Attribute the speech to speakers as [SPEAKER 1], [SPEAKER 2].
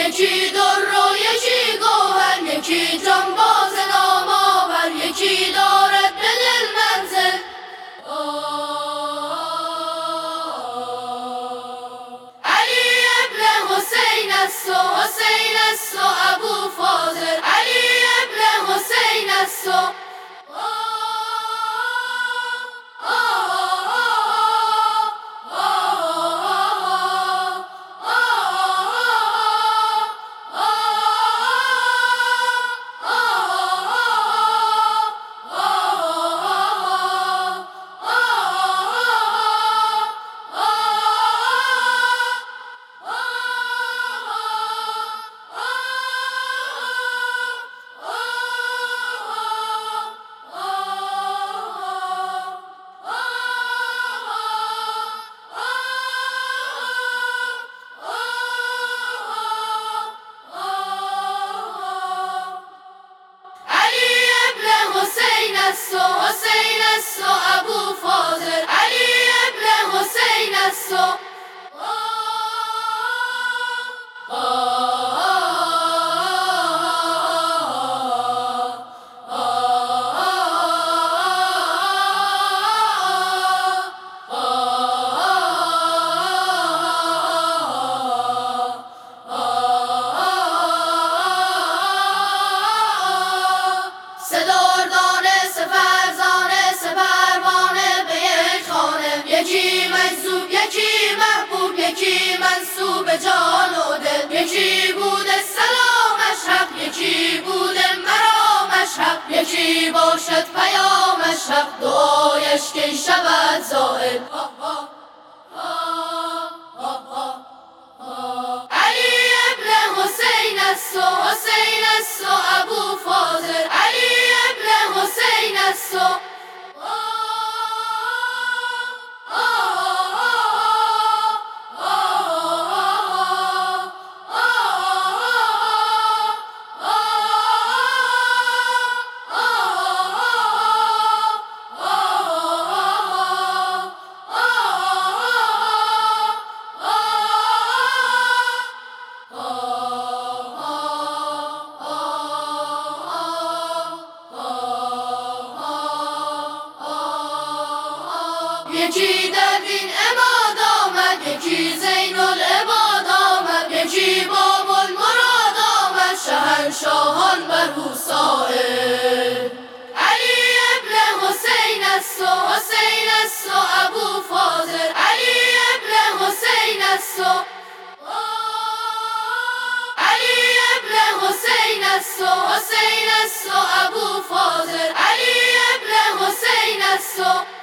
[SPEAKER 1] یکی در و یکی گوهر، یکی جانباز نامآور، یکی دارد به دل منزل. علی ابن حسین است و حسین است و ابو فاضل، علی ابن حسین است و حسین است و ابو فاضل، علی ابن حسین است و یکی مجذوب، یکی محبوب، یکی منسوب جان و دل، یکی بوده سلامش حق، یکی بوده مرامش حق، یکی باشد پیامش حق، دعایش کی شود زائل. علی ابن حسین است و حسین است و ابو فاضل، علی ابن حسین است و یکی در دین عباد آمد، یکی زین العباد آمد، یکی باب المراد آمد، شهنشاهان بر او سائل. علی ابن حسین است و حسین است و ابو فاضل، علی ابن حسین است و علی ابن حسین است و حسین است و ابو فاضل، علی ابن حسین است و